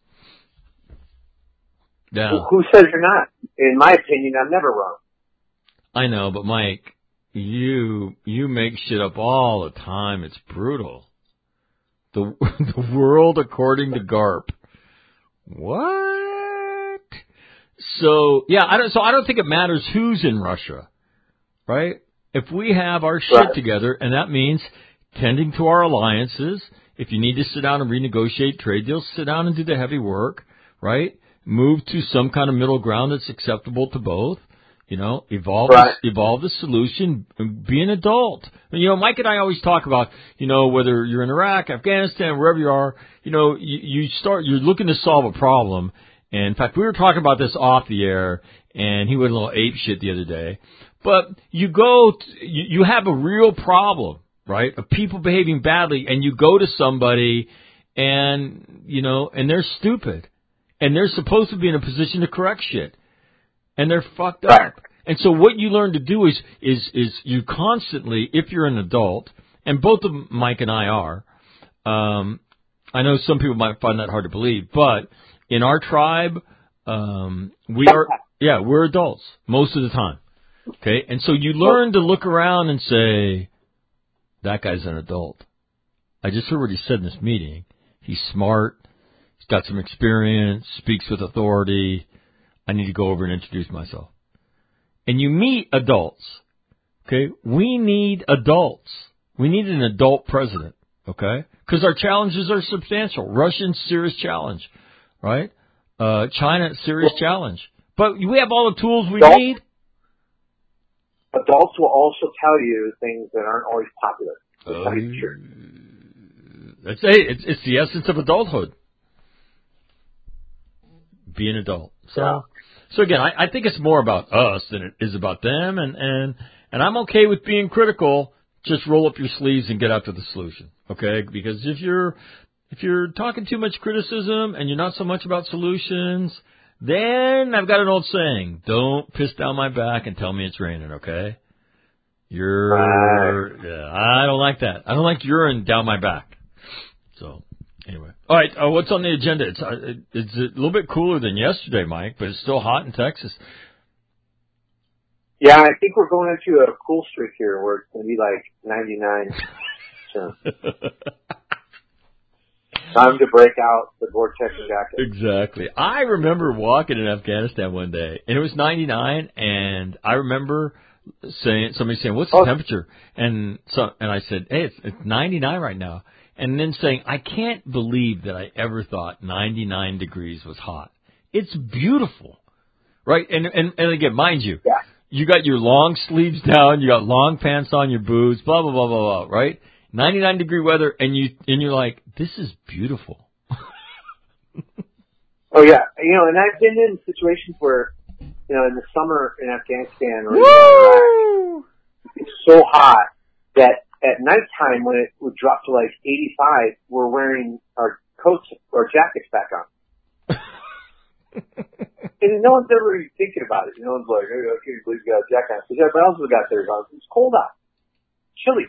Yeah. Who, who says you're not? In my opinion, I'm never wrong. I know, but Mike, you you make shit up all the time. It's brutal. The the world according to Garp. What? So yeah, I don't. So I don't think it matters who's in Russia, right? If we have our shit Right. together, and that means tending to our alliances. If you need to sit down and renegotiate trade deals, sit down and do the heavy work, right? Move to some kind of middle ground that's acceptable to both. You know, evolve Right. the, evolve the solution. Be an adult. You know, Mike and I always talk about, you know, whether you're in Iraq, Afghanistan, wherever you are, you know, you, you start, you're looking to solve a problem. And in fact, we were talking about this off the air, and he went a little ape shit the other day. But you go, to, you, you have a real problem, right, of people behaving badly, and you go to somebody, and, you know, and they're stupid. And they're supposed to be in a position to correct shit. And they're fucked Right. up. And so what you learn to do is, is, is you constantly, if you're an adult, and both of Mike and I are, um, I know some people might find that hard to believe, but in our tribe, um, we are, yeah, we're adults most of the time. Okay. And so you learn to look around and say, that guy's an adult. I just heard what he said in this meeting. He's smart. He's got some experience, speaks with authority. I need to go over and introduce myself. And you meet adults. Okay? We need adults. We need an adult president. Okay? Because our challenges are substantial. Russian, serious challenge. Right? Uh, China, serious challenge. But we have all the tools we Adults- need. Adults will also tell you things that aren't always popular. That's Uh, how you sure. That's hey, it's it's the essence of adulthood. Be an adult. So, Yeah. so again, I, I think it's more about us than it is about them, and and and I'm okay with being critical. Just roll up your sleeves and get after the solution, okay? Because if you're if you're talking too much criticism and you're not so much about solutions, then I've got an old saying: don't piss down my back and tell me it's raining, okay? You're, Right. yeah, I don't like that. I don't like urine down my back. So, anyway. All right, uh, what's on the agenda? It's, uh, it's a little bit cooler than yesterday, Mike, but it's still hot in Texas. Yeah, I think we're going into a cool streak here where it's going to be like ninety-nine. So, time to break out the Gore-Tex jacket. Exactly. I remember walking in Afghanistan one day, and it was ninety-nine, and I remember saying, somebody saying, what's the Oh. temperature? And so, and I said, hey, it's, it's ninety-nine right now. And then saying, I can't believe that I ever thought ninety-nine degrees was hot. It's beautiful. Right? And, and, and again, mind you, Yeah. you got your long sleeves down, you got long pants on, your boots, blah, blah, blah, blah, blah, right? ninety-nine degree weather, and you, and you're like, this is beautiful. Oh yeah, you know, and I've been in situations where, you know, in the summer in Afghanistan or even in Iraq, it's so hot that at nighttime when it would drop to like eighty-five, we're wearing our coats or jackets back on. And no one's ever really thinking about it. No one's like, hey, I can't believe you got a jacket on. Because everybody else has got theirs on. It's cold out. Chilly.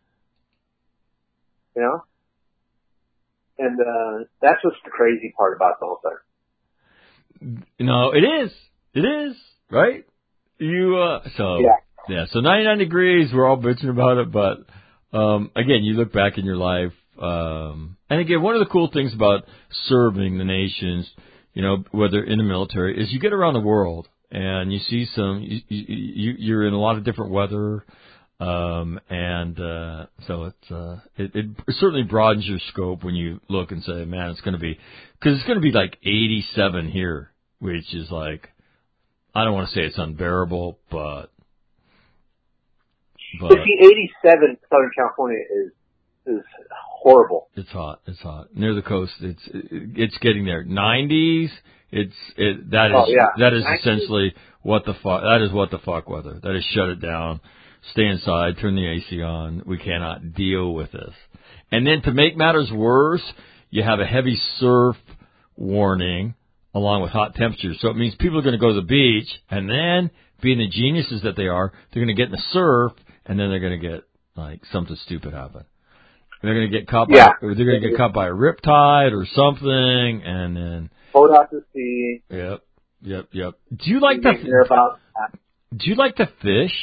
You know? And, uh, that's what's the crazy part about the whole thing. No, it is. It is, right? You, uh, so, Yeah. yeah, so ninety-nine degrees, we're all bitching about it, but, um, again, you look back in your life, um, and again, one of the cool things about serving the nations, you know, whether in the military, is you get around the world, and you see some, you, you, you're in a lot of different weather, um, and, uh, so it's, uh, it, it certainly broadens your scope when you look and say, man, it's gonna be, cause it's gonna be like eighty-seven here, which is like, I don't want to say it's unbearable, but, but But see, eighty-seven in Southern California is is horrible. it's hot. It's hot near the coast. It's it's getting there. nineties. It's it that is Oh, yeah. that is nineties. essentially what the fuck. That is what the fuck weather. That is shut it down. Stay inside. Turn the A C on. We cannot deal with this. And then to make matters worse, you have a heavy surf warning along with hot temperatures. So it means people are going to go to the beach, and then, being the geniuses that they are, they're going to get in the surf, and then they're going to get like something stupid happen. They're going to get caught by, Yeah. or they're going to get caught by a riptide or something, and then, Hold out to sea. yep, yep, yep. Do you like You to, didn't hear about that. do you like to fish?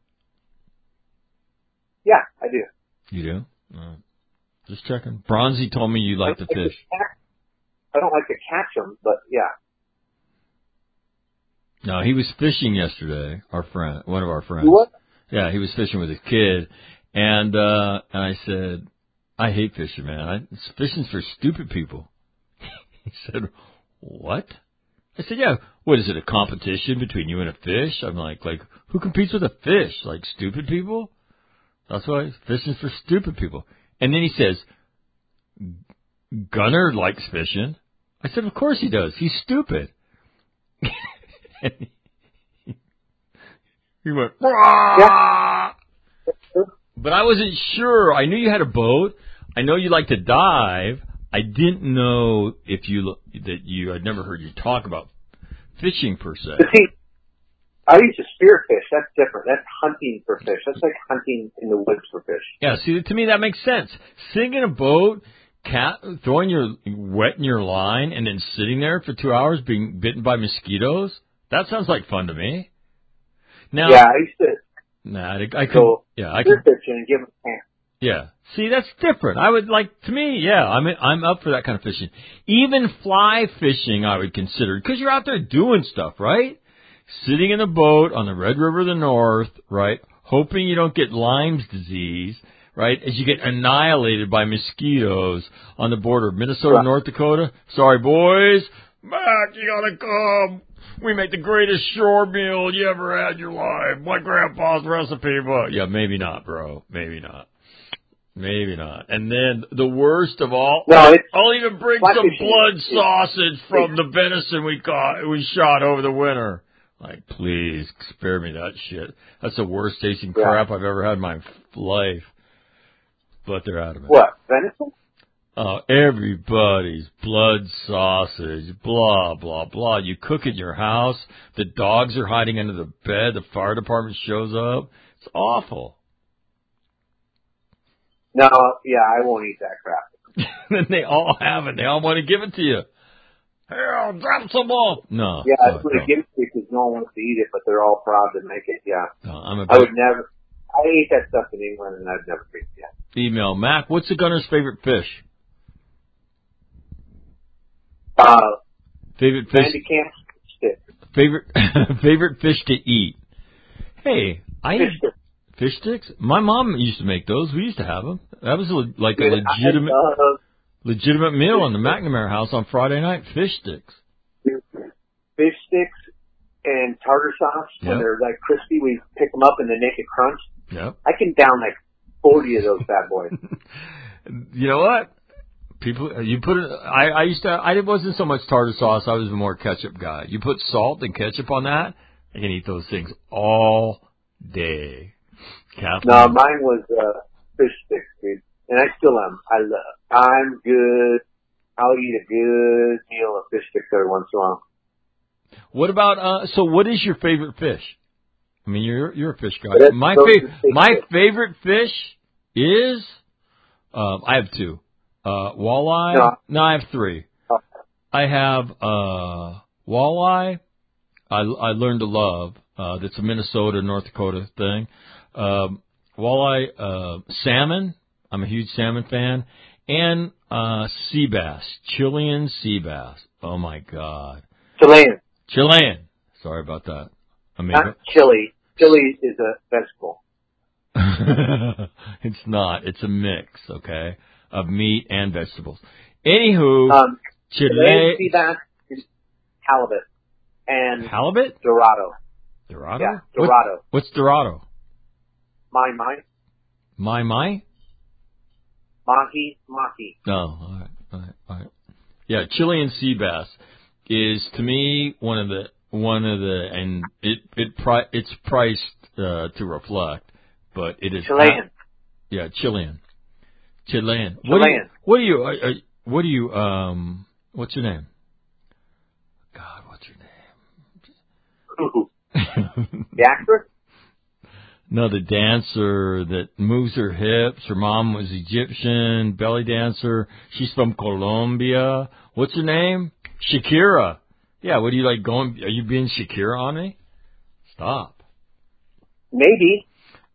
Yeah, I do. You do? Uh, just checking. Bronzy told me you like to I don't fish. catch- I don't like to catch them, but yeah. No, he was fishing yesterday. Our friend, one of our friends. What? Yeah, he was fishing with his kid, and uh and I said, I hate fishing, man. I, fishing's for stupid people. He said, what? I said, yeah. What is it? A competition between you and a fish? I'm like, like who competes with a fish? Like stupid people? That's why fishing's for stupid people. And then he says, Gunner likes fishing. I said, of course he does. He's stupid. He went, yeah. But I wasn't sure. I knew you had a boat. I know you like to dive. I didn't know if you that you. I'd never heard you talk about fishing per se. But see, I used to spearfish. That's different. That's hunting for fish. That's like hunting in the woods for fish. Yeah. See, to me that makes sense. Sitting in a boat, cat, throwing your wetting your line, and then sitting there for two hours being bitten by mosquitoes. That sounds like fun to me. Now, yeah, I used to. Nah, I, I could. Go yeah, I could. Fishing and give them a chance. Yeah. See, that's different. I would like to me. Yeah, I'm I'm up for that kind of fishing. Even fly fishing, I would consider because you're out there doing stuff, right? Sitting in a boat on the Red River of the North, right? Hoping you don't get Lyme's disease, right? As you get annihilated by mosquitoes on the border of Minnesota, right. North Dakota. Sorry, boys. Mac, you gotta come. We make the greatest shore meal you ever had in your life. My grandpa's recipe, but yeah, maybe not, bro. Maybe not. Maybe not. And then the worst of all, no, it's, I'll even bring some blood sausage from the venison we caught, we shot over the winter. Like, please spare me that shit. That's the worst tasting yeah. crap I've ever had in my life. But they're out of it. What, venison? Oh, everybody's blood sausage, blah, blah, blah. You cook in your house. The dogs are hiding under the bed. The fire department shows up. It's awful. No, yeah, I won't eat that crap. And they all have it. They all want to give it to you. Here, drop some off. No. Yeah, oh, that's what no. it gives you because no one wants to eat it, but they're all proud to make it, yeah. No, I'm a I would never, I ate that stuff in England and I'd never eat it. Email, Mac, what's the Gunner's favorite fish? Uh, favorite fish? Candy camp stick. Favorite, favorite fish to eat? Hey, I Fish sticks. Fish sticks? My mom used to make those. We used to have them. That was a, like a Dude, legitimate love, legitimate meal on the McNamara house on Friday night. Fish sticks. Fish sticks and tartar sauce Yep. when they're like crispy. We pick them up in the naked crunch. Yep. I can down like forty of those bad boys. You know what? People, you put it. I, I used to. I wasn't so much tartar sauce. I was a more ketchup guy. You put salt and ketchup on that, I can eat those things all day. Kathleen. No, mine was uh, fish sticks, dude, and I still am. I love. I'm good. I'll eat a good meal of fish sticks every once in a while. What about? Uh, so, what is your favorite fish? I mean, you're you're a fish guy. That's My those favorite fish my sticks. favorite fish is. Um, I have two. Uh, walleye. No. no, I have three. Oh. I have uh, walleye. I I learned to love. Uh, that's a Minnesota, North Dakota thing. Um, walleye, uh, salmon. I'm a huge salmon fan. And, uh, sea bass. Chilean sea bass. Oh my God. Chilean. Chilean. Sorry about that. Amigo. Not chili. Chili is a vegetable. It's not. It's a mix, okay, of meat and vegetables. Anywho, Um, Chile. Chilean sea bass is halibut and Halibut? Dorado. Dorado? Yeah, What- Dorado. what's Dorado? My, my. My, my? Mahi, mahi. No, all right, all right, all right. Yeah, Chilean sea bass is to me one of the one of the and it it pri- it's priced uh, to reflect, but it is Chilean. yeah, Chilean, Chilean. Chilean. What do you? What do you? Uh, uh, what do you? Um, what's your name? God, what's your Ooh. name? The actress? No, the dancer that moves her hips. Her mom was Egyptian, belly dancer. She's from Colombia. What's her name? Shakira. Yeah, what do you like going? Are you being Shakira on me? Stop. Maybe.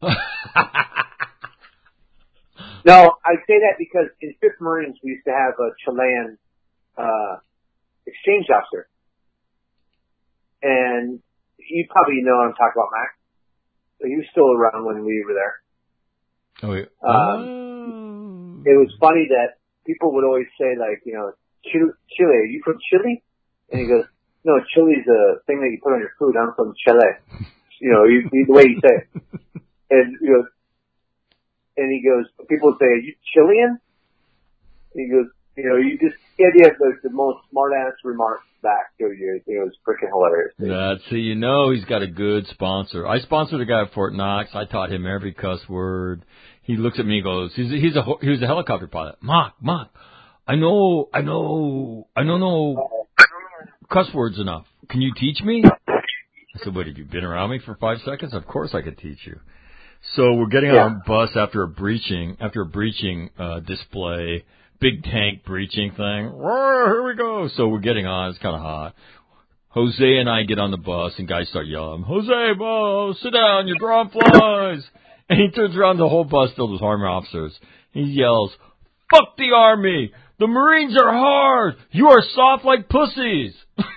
No, I say that because in Fifth Marines we used to have a Chilean uh, exchange officer. And you probably know what I'm talking about, Mac. He was still around when we were there. Oh, wait. Um, oh. It was funny that people would always say, like, you know, Chile, Chile, are you from Chile? And he goes, no, Chile's a thing that you put on your food. I'm from Chile. You know, you, you, the way you say it. And he goes, and he goes, people say, are you Chilean? And he goes, you know, you just, the idea of the, the most smart-ass remarks back to you. It was freaking hilarious. That's so you know he's got a good sponsor. I sponsored a guy at Fort Knox. I taught him every cuss word. He looks at me and goes, he's a, he's a he was a helicopter pilot. Mark, Mark, I know, I know, I don't know cuss words enough. Can you teach me? I said, what, have you been around me for five seconds? Of course I could teach you. So we're getting yeah. on a bus after a breaching, after a breaching uh, display, big tank breaching thing. Whoa, here we go. So we're getting on. It's kind of hot. Jose and I get on the bus, and guys start yelling, Jose, Bo, sit down, you're drawing flies. And he turns around, the whole bus filled with Army officers. He yells, fuck the Army. The Marines are hard. You are soft like pussies.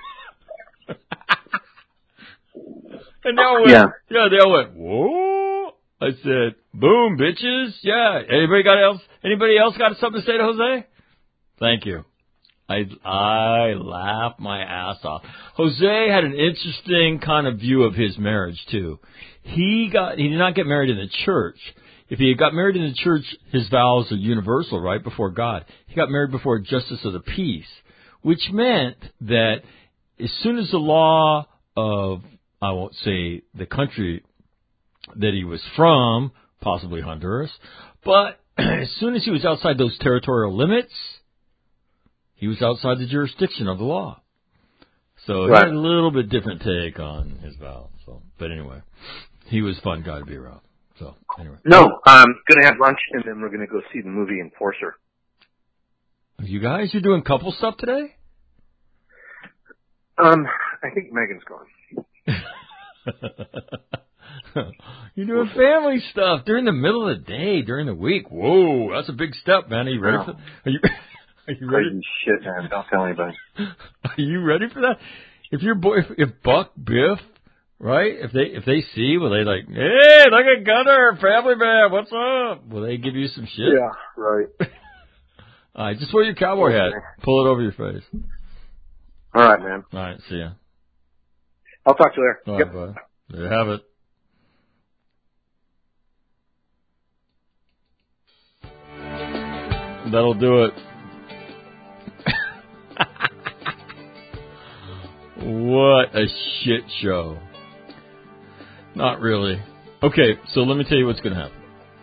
And they all went, yeah. yeah, they all went, whoa. I said, boom, bitches. Yeah. Anybody got else? Anybody else got something to say to Jose? Thank you. I I laughed my ass off. Jose had an interesting kind of view of his marriage too. He got he did not get married in the church. If he had got married in the church, his vows are universal, right, before God. He got married before a justice of the peace, which meant that as soon as the law of, I won't say the country that he was from, possibly Honduras, but as soon as he was outside those territorial limits, he was outside the jurisdiction of the law. So right. he had a little bit different take on his vow. So, but anyway, he was a fun guy to be around. So anyway. No, I'm going to have lunch, and then we're going to go see the movie Enforcer. You guys, you're doing couple stuff today? Um, I think Megan's gone. You're doing family stuff during the middle of the day, during the week. Whoa, that's a big step, man. Are you ready oh. for Are you Are you Crazy ready? shit, man. Don't tell anybody. Are you ready for that? If your boy, if, if Buck, Biff, right? If they if they see, will they like, hey, look at Gunner, family man, what's up? Will they give you some shit? Yeah, right. All right, just wear your cowboy okay. hat. Pull it over your face. All right, man. All right, see ya. I'll talk to you later. All yep. right, bye. There you have it. That'll do it. What a shit show. Not really. Okay, so let me tell you what's going to happen.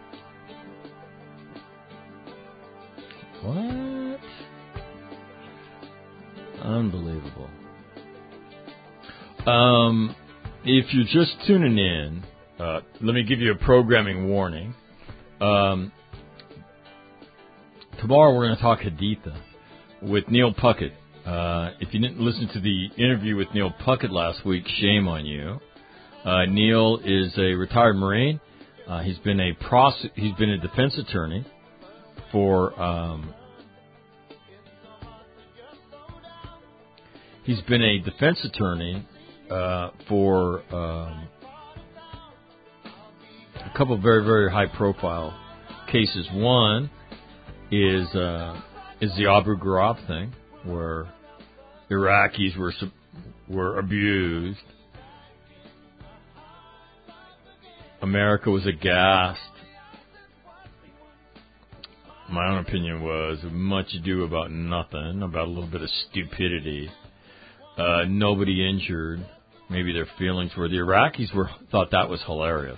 What? Unbelievable. Um, if you're just tuning in, uh, let me give you a programming warning. Um, tomorrow we're going to talk Haditha with Neil Puckett. Uh, if you didn't listen to the interview with Neil Puckett last week, shame on you. Uh, Neil is a retired Marine. Uh, he's been a prose- he's been a defense attorney for um, he's been a defense attorney uh, for um, a couple of very very high profile cases. One is uh, is the Abu Ghraib thing, where Iraqis were were abused. America was aghast. My own opinion was much ado about nothing, about a little bit of stupidity. Uh, nobody injured. Maybe their feelings were. The Iraqis were thought that was hilarious.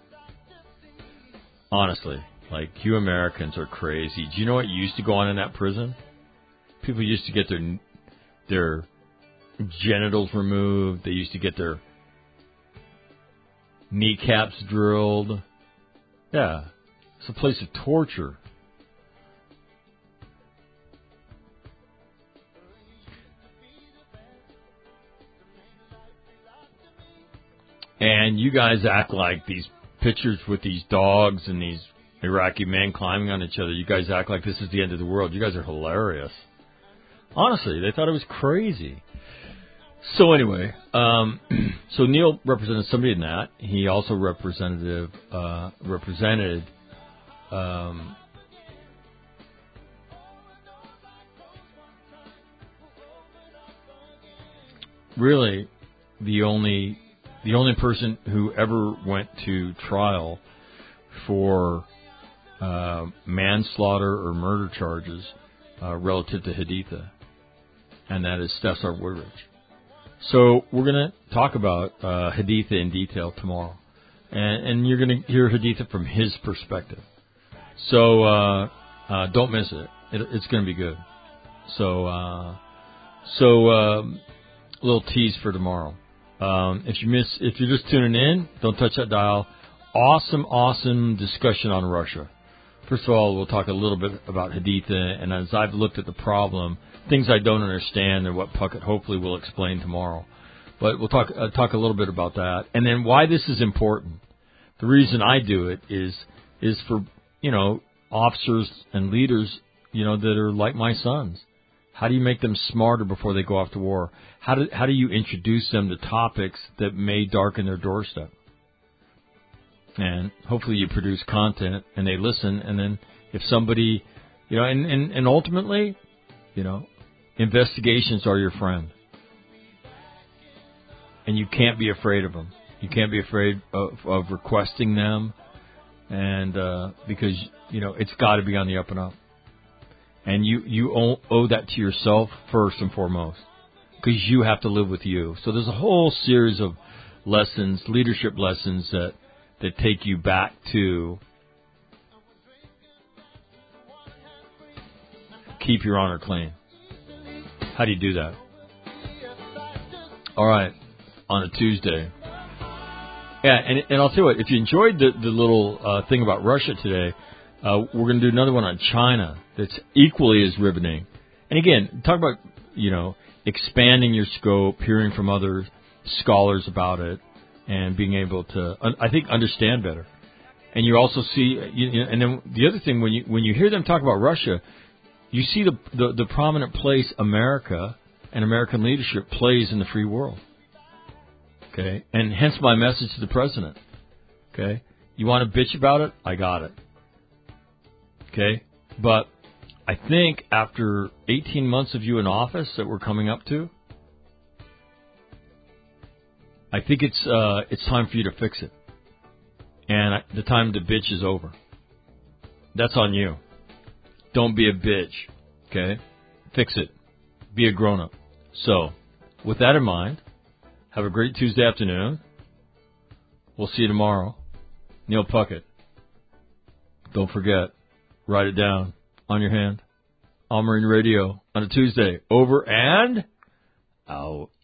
Honestly, like, you Americans are crazy. Do you know what used to go on in that prison? People used to get their their genitals removed. They used to get their kneecaps drilled. Yeah, it's a place of torture. And you guys act like these pictures with these dogs and these Iraqi men climbing on each other. You guys act like this is the end of the world. You guys are hilarious. Honestly, they thought it was crazy. So anyway, um, so Neil represented somebody in that. He also representative uh, represented um, really the only the only person who ever went to trial for uh, manslaughter or murder charges uh, relative to Haditha, and that is Stessar Woodridge. So we're going to talk about uh, Haditha in detail tomorrow, and, and you're going to hear Haditha from his perspective. So uh, uh, don't miss it. it it's going to be good. So uh, so um, a little tease for tomorrow. Um, if you miss, if you're just tuning in, don't touch that dial. Awesome, awesome discussion on Russia. First of all, we'll talk a little bit about Haditha, and as I've looked at the problem, things I don't understand and what Puckett hopefully will explain tomorrow. But we'll talk uh, talk a little bit about that, and then why this is important. The reason I do it is is for, you know, officers and leaders, you know, that are like my sons. How do you make them smarter before they go off to war? How do how do you introduce them to topics that may darken their doorstep? And hopefully you produce content and they listen, and then if somebody, you know, and, and, and ultimately, you know, investigations are your friend. And you can't be afraid of them. You can't be afraid of, of requesting them, and uh, because, you know, it's got to be on the up and up. And you, you owe, owe that to yourself first and foremost, because you have to live with you. So there's a whole series of lessons, leadership lessons that that take you back to keep your honor clean. How do you do that? All right, on a Tuesday. Yeah, and, and I'll tell you what, if you enjoyed the, the little uh, thing about Russia today, uh, we're going to do another one on China that's equally as riveting. And again, talk about, you know, expanding your scope, hearing from other scholars about it, and being able to, I think, understand better. And you also see, you know, and then the other thing, when you when you hear them talk about Russia, you see the, the the prominent place America and American leadership plays in the free world. Okay, and hence my message to the president. Okay, you want to bitch about it? I got it. Okay, but I think after eighteen months of you in office that we're coming up to, I think it's uh, it's time for you to fix it. And I, the time to bitch is over. That's on you. Don't be a bitch, okay? Fix it. Be a grown-up. So, with that in mind, have a great Tuesday afternoon. We'll see you tomorrow. Neil Puckett. Don't forget, write it down on your hand. All Marine Radio on a Tuesday. Over and out.